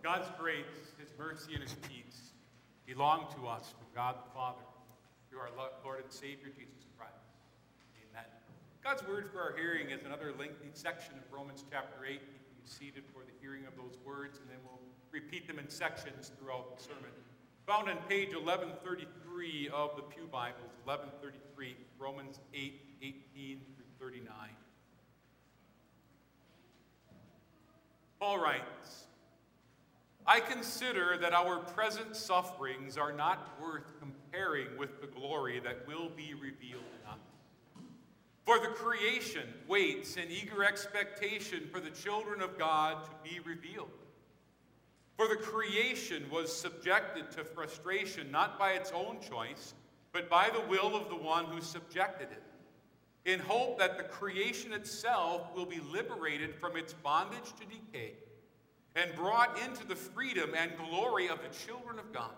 God's grace, his mercy, and his peace belong to us from God the Father, through our Lord and Savior, Jesus Christ. Amen. God's word for our hearing is another lengthy section of Romans chapter 8. You can be seated for the hearing of those words, and then we'll repeat them in sections throughout the sermon. Found on page 1133 of the Pew Bibles, 1133, Romans 8:18 through 39. Paul writes, I consider that our present sufferings are not worth comparing with the glory that will be revealed in us. For the creation waits in eager expectation for the children of God to be revealed. For the creation was subjected to frustration not by its own choice, but by the will of the one who subjected it, in hope that the creation itself will be liberated from its bondage to decay and brought into the freedom and glory of the children of God.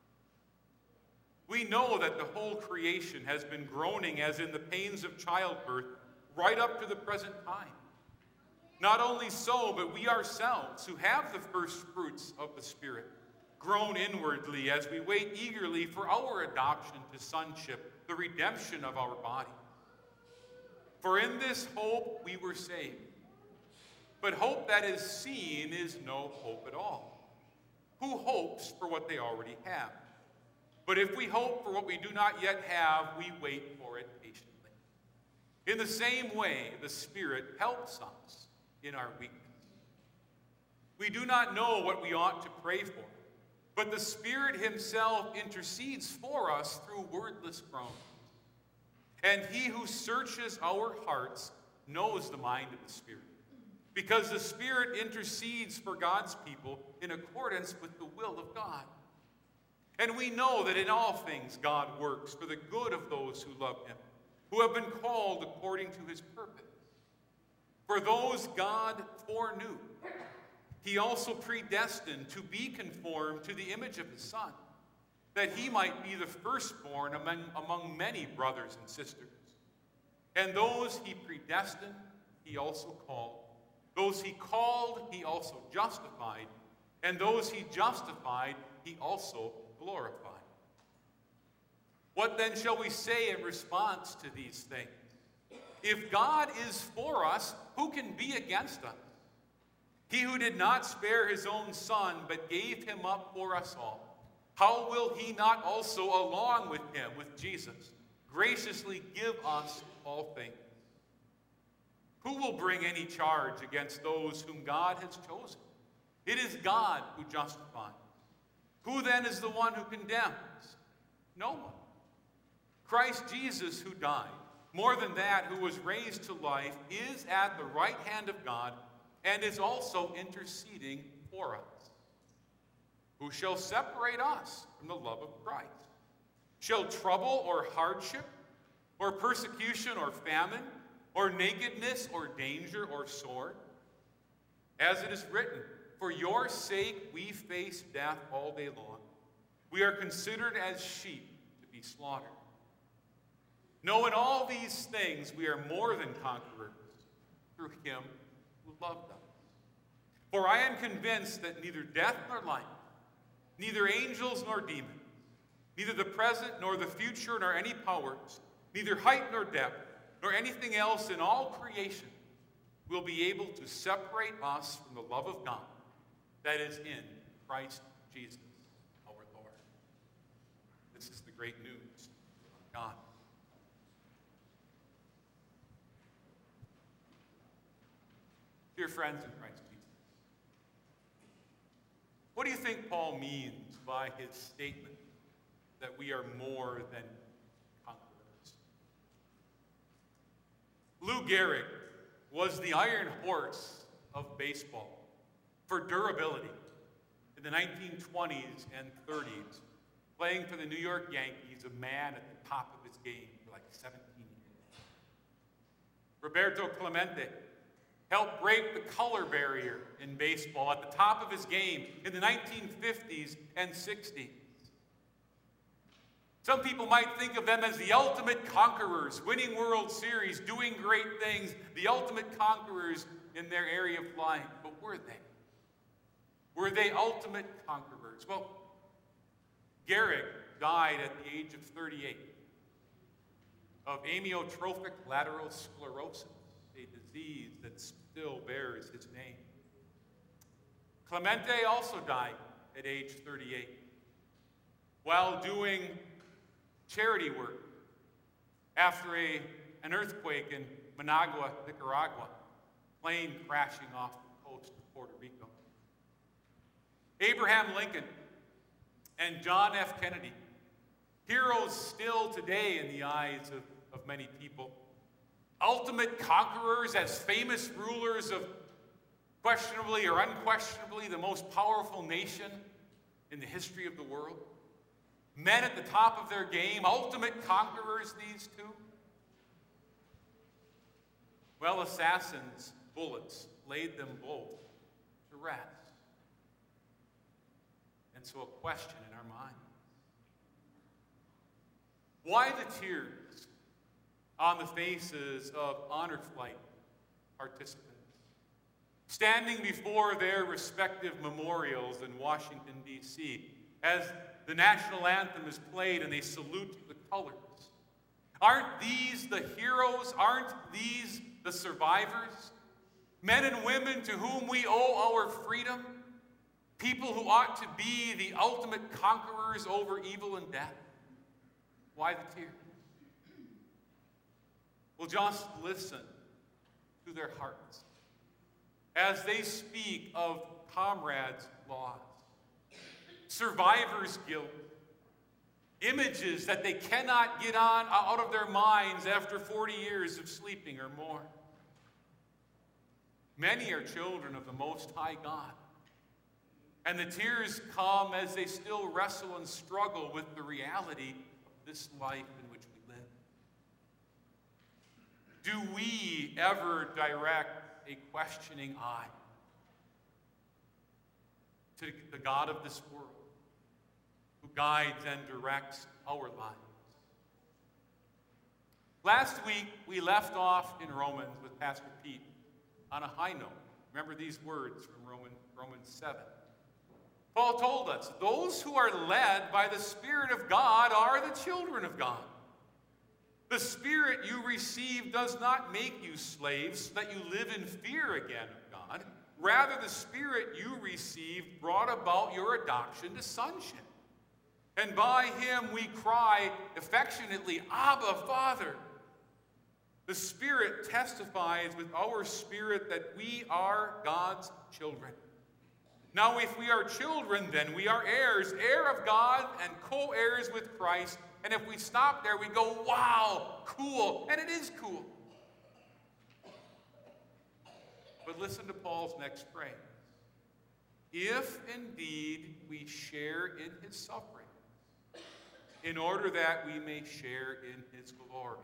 We know that the whole creation has been groaning as in the pains of childbirth right up to the present time. Not only so, but we ourselves, who have the first fruits of the Spirit, groan inwardly as we wait eagerly for our adoption to sonship, the redemption of our body. For in this hope we were saved. But hope that is seen is no hope at all. Who hopes for what they already have? But if we hope for what we do not yet have, we wait for it patiently. In the same way, the Spirit helps us in our weakness. We do not know what we ought to pray for, but the Spirit himself intercedes for us through wordless groans. And he who searches our hearts knows the mind of the Spirit, because the Spirit intercedes for God's people in accordance with the will of God. And we know that in all things God works for the good of those who love him, who have been called according to his purpose. For those God foreknew, he also predestined to be conformed to the image of his Son, that he might be the firstborn among many brothers and sisters. And those he predestined, he also called. Those he called, he also justified. And those he justified, he also glorified. What then shall we say in response to these things? If God is for us, who can be against us? He who did not spare his own Son, but gave him up for us all, how will he not also, along with him, with Jesus, graciously give us all things? Who will bring any charge against those whom God has chosen? It is God who justifies. Who then is the one who condemns? No one. Christ Jesus, who died, more than that, who was raised to life, is at the right hand of God and is also interceding for us. Who shall separate us from the love of Christ? Shall trouble or hardship or persecution or famine or nakedness, or danger, or sword? As it is written, for your sake we face death all day long. We are considered as sheep to be slaughtered. No, in all these things we are more than conquerors through him who loved us. For I am convinced that neither death nor life, neither angels nor demons, neither the present nor the future nor any powers, neither height nor depth, nor anything else in all creation will be able to separate us from the love of God that is in Christ Jesus our Lord. This is the great news of God. Dear friends in Christ Jesus, what do you think Paul means by his statement that we are more than Lou Gehrig was the iron horse of baseball for durability in the 1920s and 30s, playing for the New York Yankees, a man at the top of his game for like 17 years. Roberto Clemente helped break the color barrier in baseball at the top of his game in the 1950s and 60s. Some people might think of them as the ultimate conquerors, winning World Series, doing great things, the ultimate conquerors in their area of life. But were they? Were they ultimate conquerors? Well, Gehrig died at the age of 38 of amyotrophic lateral sclerosis, a disease that still bears his name. Clemente also died at age 38 while doing charity work after an earthquake in Managua, Nicaragua, plane crashing off the coast of Puerto Rico. Abraham Lincoln and John F. Kennedy, heroes still today in the eyes of many people. Ultimate conquerors as famous rulers of questionably or unquestionably the most powerful nation in the history of the world. Men at the top of their game, ultimate conquerors, these two. Well, assassins' bullets laid them both to rest. And so a question in our mind. Why the tears on the faces of honor flight participants, standing before their respective memorials in Washington, D.C., as the national anthem is played and they salute the colors? Aren't these the heroes? Aren't these the survivors? Men and women to whom we owe our freedom? People who ought to be the ultimate conquerors over evil and death? Why the tears? Well, just listen to their hearts as they speak of comrades' loss, survivors' guilt, images that they cannot get out of their minds after 40 years of sleeping or more. Many are children of the Most High God, and the tears come as they still wrestle and struggle with the reality of this life in which we live. Do we ever direct a questioning eye to the God of this world, who guides and directs our lives? Last week, we left off in Romans with Pastor Pete on a high note. Remember these words from Romans 7. Paul told us, those who are led by the Spirit of God are the children of God. The Spirit you receive does not make you slaves so that you live in fear again of God. Rather, the Spirit you received brought about your adoption to sonship. And by him we cry affectionately, Abba, Father. The Spirit testifies with our spirit that we are God's children. Now, if we are children, then we are heirs, heir of God and co-heirs with Christ. And if we stop there, we go, wow, cool. And it is cool. But listen to Paul's next phrase. If indeed we share in his suffering, in order that we may share in his glory.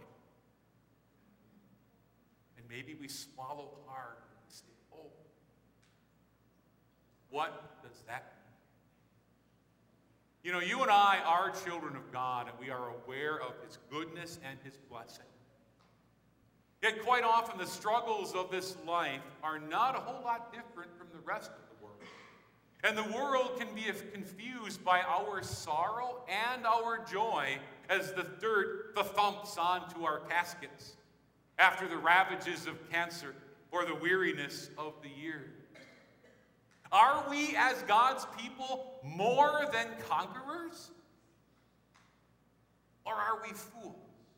And maybe we swallow hard and say, oh, what does that mean? You know, you and I are children of God, and we are aware of his goodness and his blessing. Yet quite often the struggles of this life are not a whole lot different from the rest of the world. And the world can be confused by our sorrow and our joy as the dirt thumps onto our caskets after the ravages of cancer or the weariness of the years. Are we, as God's people, more than conquerors? Or are we fools?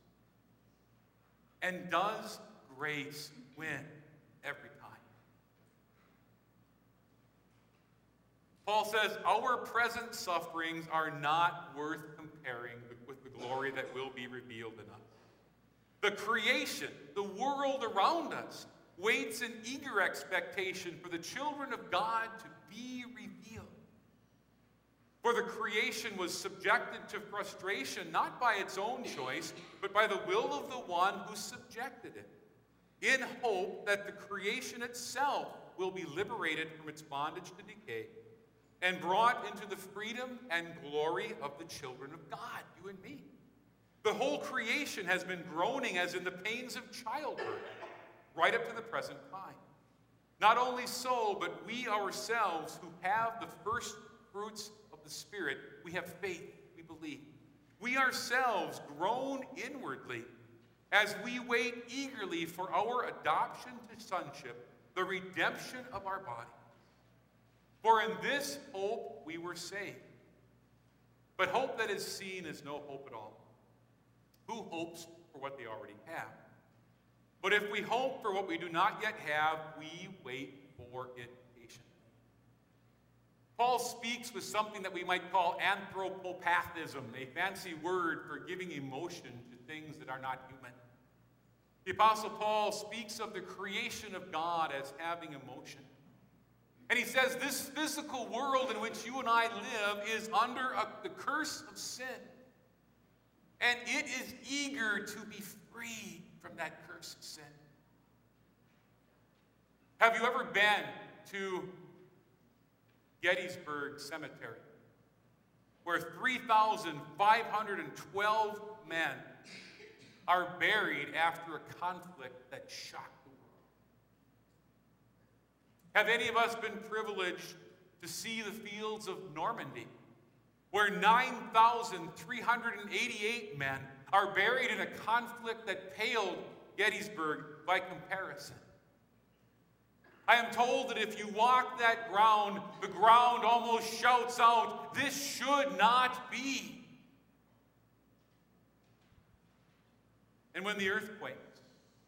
And does grace win every time? Paul says, our present sufferings are not worth comparing with the glory that will be revealed in us. The creation, the world around us, waits in eager expectation for the children of God to be revealed. For the creation was subjected to frustration, not by its own choice, but by the will of the one who subjected it, in hope that the creation itself will be liberated from its bondage to decay and brought into the freedom and glory of the children of God, you and me. The whole creation has been groaning as in the pains of childbirth, right up to the present time. Not only so, but we ourselves who have the first fruits of the Spirit, we have faith, we believe. We ourselves groan inwardly as we wait eagerly for our adoption to sonship, the redemption of our body. For in this hope we were saved. But hope that is seen is no hope at all. Who hopes for what they already have? But if we hope for what we do not yet have, we wait for it patiently. Paul speaks with something that we might call anthropopathism, a fancy word for giving emotion to things that are not human. The Apostle Paul speaks of the creation of God as having emotion. And he says this physical world in which you and I live is under the curse of sin. And it is eager to be free from that curse of sin. Have you ever been to Gettysburg Cemetery, where 3,512 men are buried after a conflict that shocked the world? Have any of us been privileged to see the fields of Normandy, where 9,388 men are buried in a conflict that paled Gettysburg by comparison? I am told that if you walk that ground, the ground almost shouts out, "This should not be." And when the earthquakes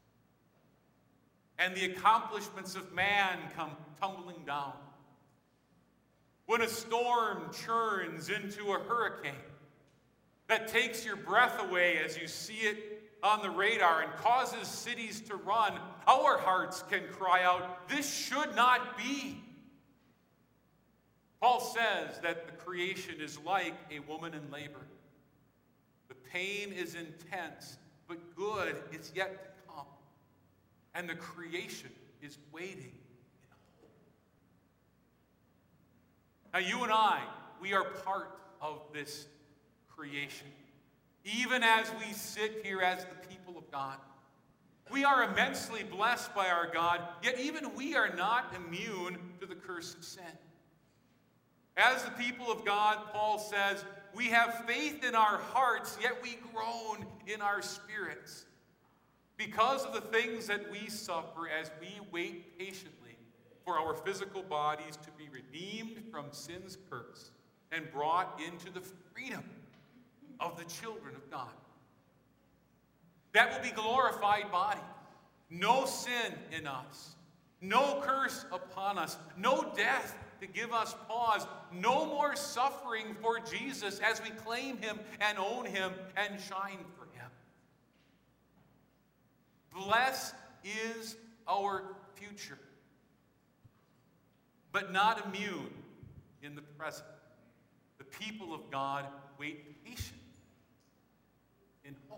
and the accomplishments of man come tumbling down, when a storm churns into a hurricane that takes your breath away as you see it on the radar and causes cities to run, our hearts can cry out, "This should not be." Paul says that the creation is like a woman in labor. The pain is intense, but good is yet to come. And the creation is waiting in hope. Now you and I, we are part of this creation. Even as we sit here as the people of God. We are immensely blessed by our God, yet even we are not immune to the curse of sin. As the people of God, Paul says, we have faith in our hearts, yet we groan in our spirits because of the things that we suffer as we wait patiently for our physical bodies to be redeemed from sin's curse and brought into the freedom of the children of God. That will be glorified body. No sin in us. No curse upon us. No death to give us pause. No more suffering for Jesus as we claim him and own him and shine for him. Blessed is our future, but not immune in the present. The people of God wait patiently in hope.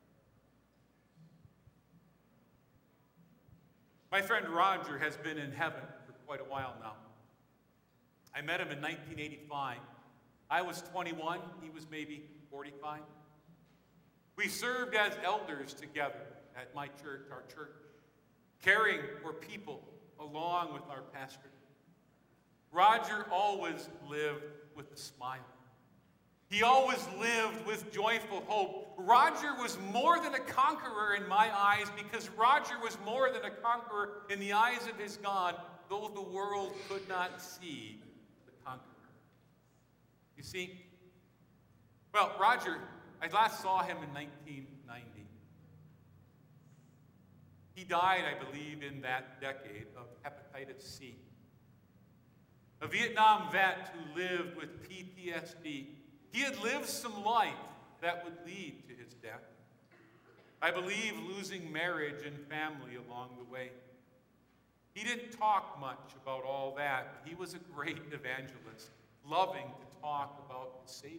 My friend Roger has been in heaven for quite a while now. I met him in 1985. I was 21, he was maybe 45. We served as elders together at my church, our church, caring for people along with our pastor. Roger always lived with a smile. He always lived with joyful hope. Roger was more than a conqueror in my eyes because Roger was more than a conqueror in the eyes of his God, though the world could not see the conqueror. You see? Well, Roger, I last saw him in 1990. He died, I believe, in that decade of hepatitis C. A Vietnam vet who lived with PTSD. He had lived some life that would lead to his death. I believe losing marriage and family along the way. He didn't talk much about all that. He was a great evangelist, loving to talk about the Savior.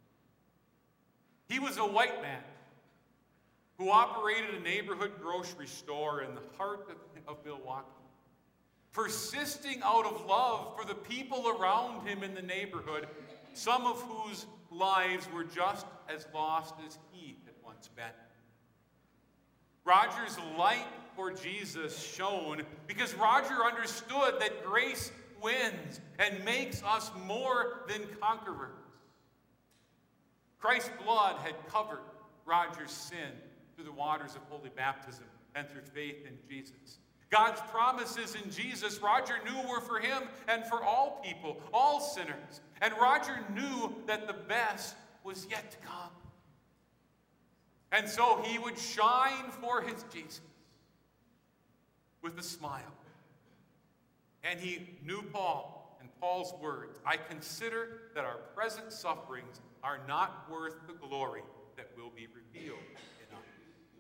He was a white man who operated a neighborhood grocery store in the heart of Milwaukee, persisting out of love for the people around him in the neighborhood, some of whose lives were just as lost as he had once been. Roger's light for Jesus shone because Roger understood that grace wins and makes us more than conquerors. Christ's blood had covered Roger's sin through the waters of holy baptism and through faith in Jesus. God's promises in Jesus, Roger knew were for him and for all people, all sinners. And Roger knew that the best was yet to come. And so he would shine for his Jesus with a smile. And he knew Paul and Paul's words, I consider that our present sufferings are not worth the glory that will be revealed in us.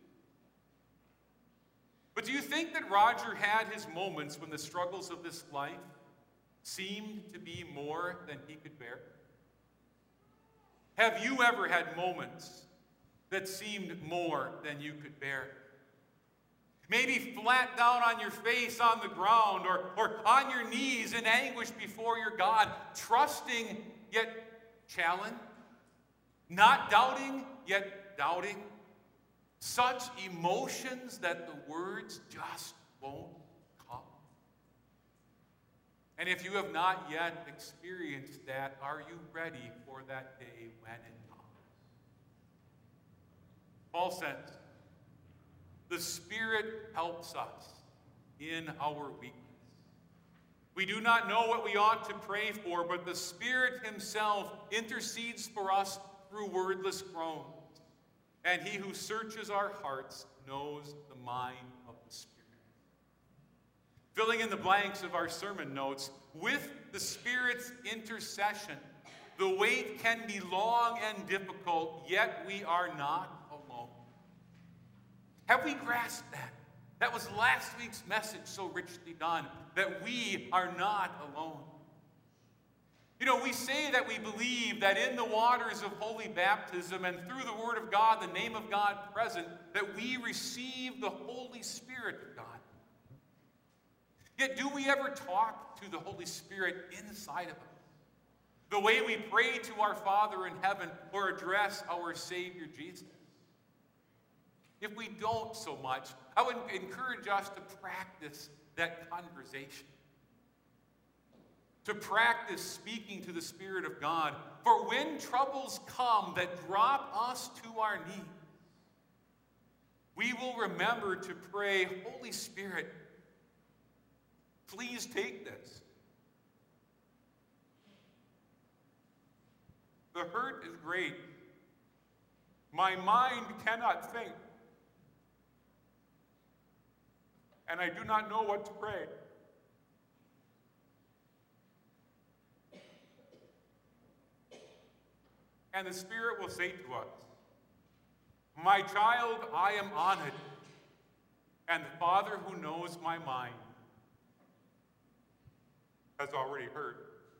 But do you think that Roger had his moments when the struggles of this life seemed to be more than he could bear? Have you ever had moments that seemed more than you could bear? Maybe flat down on your face on the ground or on your knees in anguish before your God, trusting yet challenged, not doubting yet doubting. Such emotions that the words just won't come. And if you have not yet experienced that, are you ready for that day when it comes? Paul says, the Spirit helps us in our weakness. We do not know what we ought to pray for, but the Spirit himself intercedes for us through wordless groans. And he who searches our hearts knows the mind of the Spirit. Filling in the blanks of our sermon notes, with the Spirit's intercession, the wait can be long and difficult, yet we are not alone. Have we grasped that? That was last week's message so richly done, that we are not alone. You know, we say that we believe that in the waters of holy baptism and through the Word of God, the name of God present, that we receive the Holy Spirit of God. Yet do we ever talk to the Holy Spirit inside of us? The way we pray to our Father in heaven or address our Savior Jesus? If we don't so much, I would encourage us to practice that conversation. To practice speaking to the Spirit of God. For when troubles come that drop us to our knees, we will remember to pray, Holy Spirit, please take this. The hurt is great. My mind cannot think. And I do not know what to pray. And the Spirit will say to us, my child, I am on it, and the Father who knows my mind has already heard.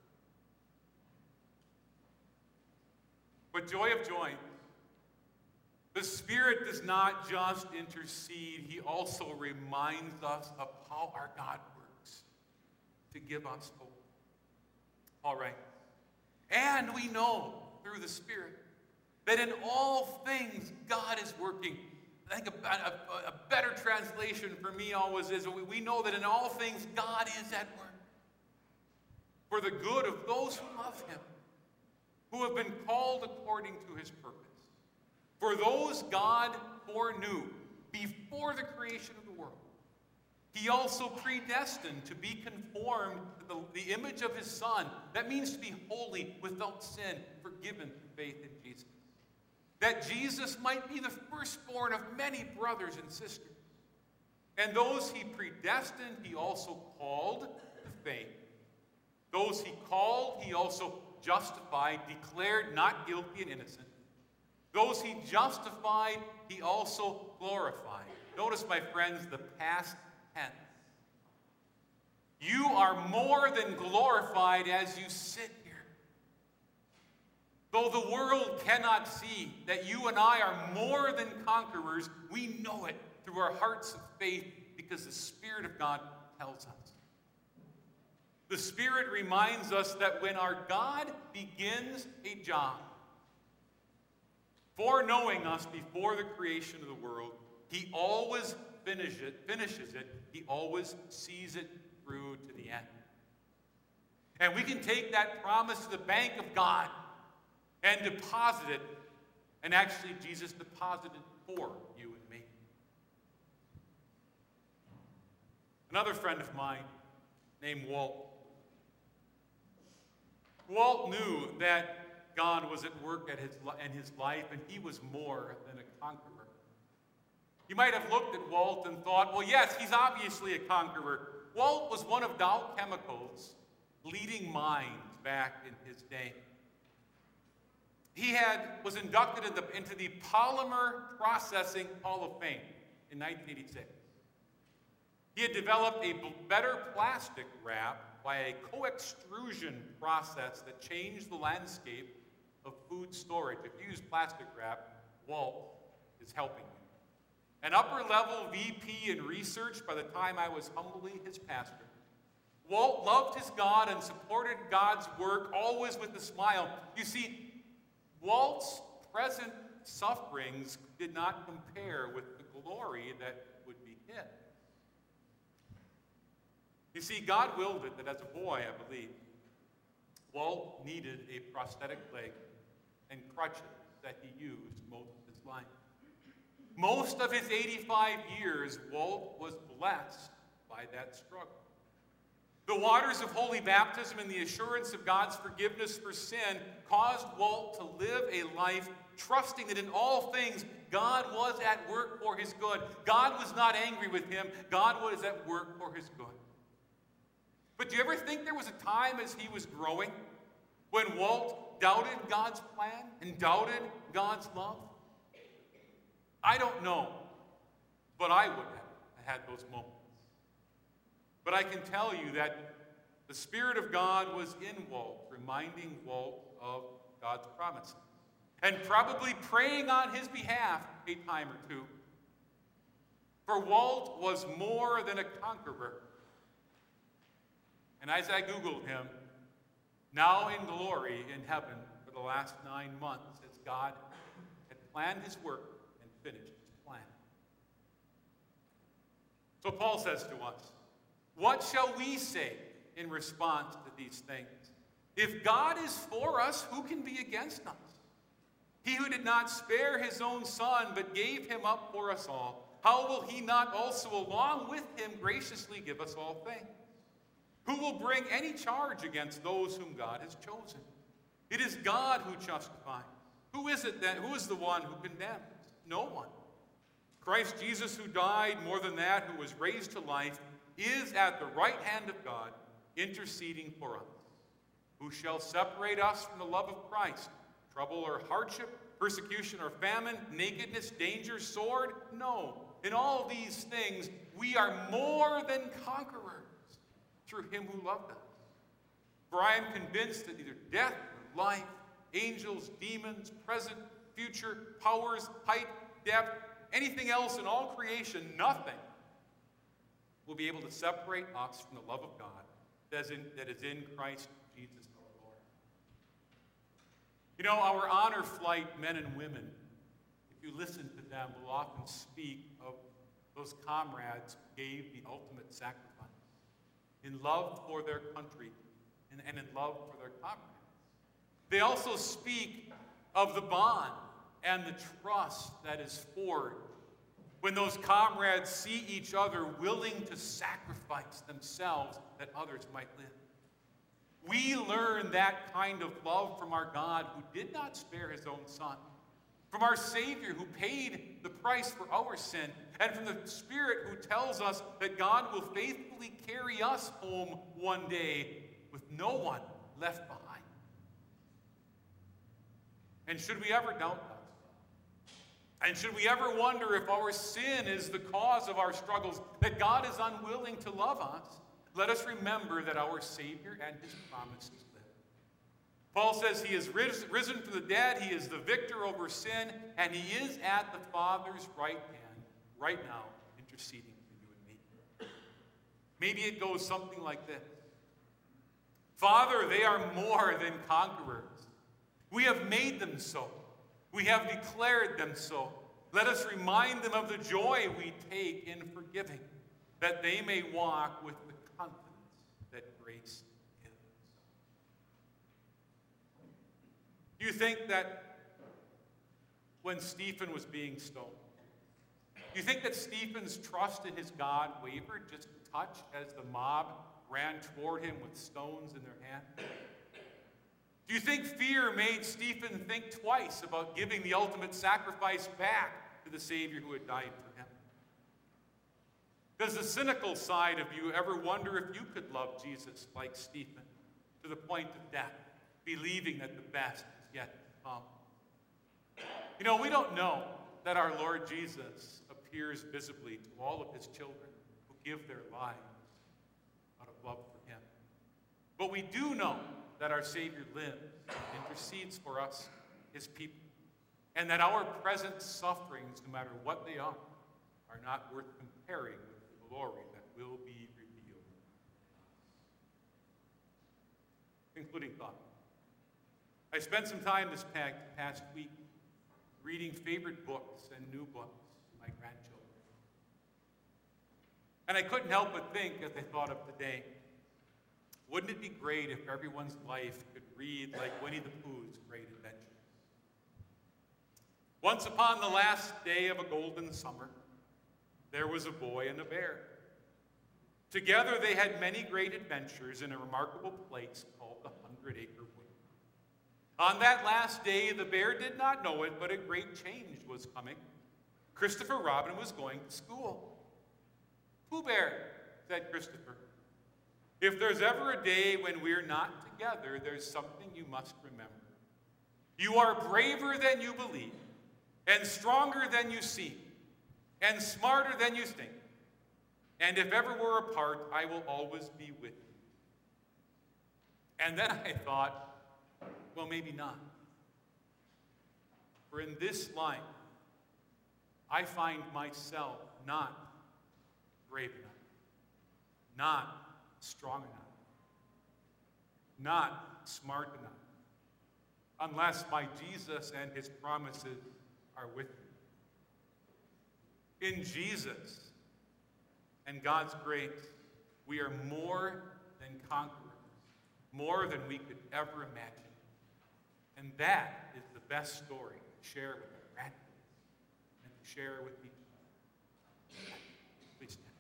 But joy of joy, the Spirit does not just intercede, he also reminds us of how our God works to give us hope. All right. And we know through the Spirit that in all things God is working. I think a better translation for me always is we know that in all things God is at work for the good of those who love him, who have been called according to his purpose. For those God foreknew before the creation of the world, he also predestined to be conformed to the image of his Son. That means to be holy, without sin, forgiven through faith in Jesus. That Jesus might be the firstborn of many brothers and sisters. And those he predestined, he also called to faith. Those he called, he also justified, declared not guilty and innocent. Those he justified, he also glorified. Notice, my friends, the past tense. You are more than glorified as you sit here. Though the world cannot see that you and I are more than conquerors, we know it through our hearts of faith because the Spirit of God tells us. The Spirit reminds us that when our God begins a job, foreknowing us before the creation of the world, He always finishes it. He always sees it through to the end. And we can take that promise to the bank of God and deposit it. And actually, Jesus deposited for you and me. Another friend of mine named Walt. Walt knew that God was at work in his life, and he was more than a conqueror. You might have looked at Walt and thought, well, yes, he's obviously a conqueror. Walt was one of Dow Chemical's leading minds back in his day. He was inducted into the Polymer Processing Hall of Fame in 1986. He had developed a better plastic wrap by a co-extrusion process that changed the landscape of food storage. If you use plastic wrap, Walt is helping you. An upper-level VP in research by the time I was humbly his pastor. Walt loved his God and supported God's work, always with a smile. You see, Walt's present sufferings did not compare with the glory that would be his. You see, God willed it that as a boy, I believe, Walt needed a prosthetic leg and crutches that he used most of his life. Most of his 85 years, Walt was blessed by that struggle. The waters of holy baptism and the assurance of God's forgiveness for sin caused Walt to live a life trusting that in all things God was at work for his good. God was not angry with him. God was at work for his good. But do you ever think there was a time as he was growing when Walt doubted God's plan and doubted God's love? I don't know, but I would have had those moments. But I can tell you that the Spirit of God was in Walt, reminding Walt of God's promises, and probably praying on his behalf a time or two. For Walt was more than a conqueror. And as I Googled him, now in glory in heaven for the last 9 months, as God had planned his work and finished his plan. So Paul says to us, what shall we say in response to these things? If God is for us, who can be against us? He who did not spare his own son, but gave him up for us all, how will he not also along with him graciously give us all things? Who will bring any charge against those whom God has chosen? It is God who justifies. Who is it then? Who is the one who condemns? No one. Christ Jesus, who died, more than that, who was raised to life, is at the right hand of God, interceding for us. Who shall separate us from the love of Christ? Trouble or hardship, persecution or famine, nakedness, danger, sword? No. In all these things, we are more than conquerors through him who loved us. For I am convinced that neither death nor life, angels, demons, present, future, powers, height, depth, anything else in all creation, nothing will be able to separate us from the love of God that is in Christ Jesus our Lord. You know, our honor flight men and women, if you listen to them, will often speak of those comrades who gave the ultimate sacrifice in love for their country and in love for their comrades. They also speak of the bond and the trust that is forged when those comrades see each other willing to sacrifice themselves that others might live. We learn that kind of love from our God who did not spare his own son, from our Savior who paid the price for our sin, and from the Spirit who tells us that God will faithfully carry us home one day with no one left behind. And should we ever doubt that? And should we ever wonder if our sin is the cause of our struggles, that God is unwilling to love us, let us remember that our Savior and his promises live. Paul says he is risen from the dead, he is the victor over sin, and he is at the Father's right hand, right now, interceding for you and me. Maybe it goes something like this. Father, they are more than conquerors. We have made them so. We have declared them so. Let us remind them of the joy we take in forgiving, that they may walk with the confidence that grace gives. Do you think that when Stephen was being stoned, do you think that Stephen's trust in his God wavered just a touch as the mob ran toward him with stones in their hand? Do you think fear made Stephen think twice about giving the ultimate sacrifice back to the Savior who had died for him? Does the cynical side of you ever wonder if you could love Jesus like Stephen to the point of death, believing that the best is yet to come? You know, we don't know that our Lord Jesus appears visibly to all of his children who give their lives out of love for him. But we do know that our Savior lives and intercedes for us, his people, and that our present sufferings, no matter what they are not worth comparing with the glory that will be revealed. Concluding thought. I spent some time this past week reading favorite books and new books to my grandchildren. And I couldn't help but think, as I thought of today, wouldn't it be great if everyone's life could read like Winnie the Pooh's Great Adventure? Once upon the last day of a golden summer, there was a boy and a bear. Together they had many great adventures in a remarkable place called the 100-Acre Wood. On that last day, the bear did not know it, but a great change was coming. Christopher Robin was going to school. "Pooh Bear," said Christopher, "if there's ever a day when we're not together, there's something you must remember. You are braver than you believe, and stronger than you seem, and smarter than you think. And if ever we're apart, I will always be with you." And then I thought, well, maybe not. For in this life, I find myself not brave enough, not strong enough, not smart enough, unless my Jesus and his promises are with me. In Jesus and God's grace, we are more than conquerors, more than we could ever imagine. And that is the best story to share with our grandkids and to share with each other. Please stand.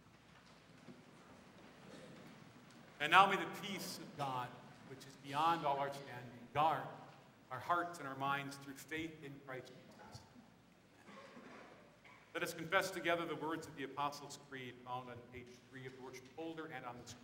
And now may the peace of God, which is beyond all understanding, guard our hearts and our minds through faith in Christ Jesus. Let us confess together the words of the Apostles' Creed found on page 3 of the worship folder and on the screen.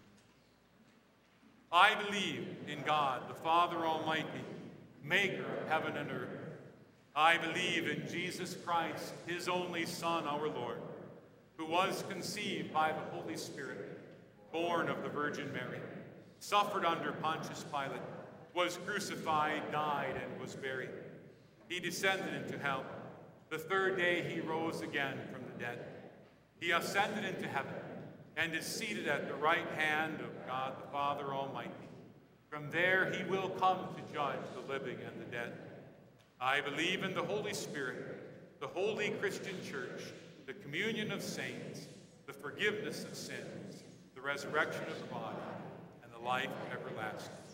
I believe in God, the Father Almighty, maker of heaven and earth. I believe in Jesus Christ, his only Son, our Lord, who was conceived by the Holy Spirit, born of the Virgin Mary, suffered under Pontius Pilate, was crucified, died, and was buried. He descended into hell. The third day he rose again from the dead. He ascended into heaven and is seated at the right hand of God the Father Almighty. From there he will come to judge the living and the dead. I believe in the Holy Spirit, the holy Christian church, the communion of saints, the forgiveness of sins, the resurrection of the body, and the life everlasting.